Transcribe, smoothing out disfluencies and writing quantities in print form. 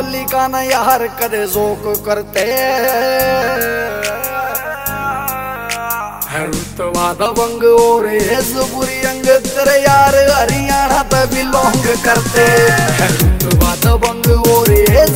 बावली का न यार करे जोक करते रुतवा दबंग और बुरी अंग तेरे यार हरियाणा पे बिलोंग करते रुतवा दबंग और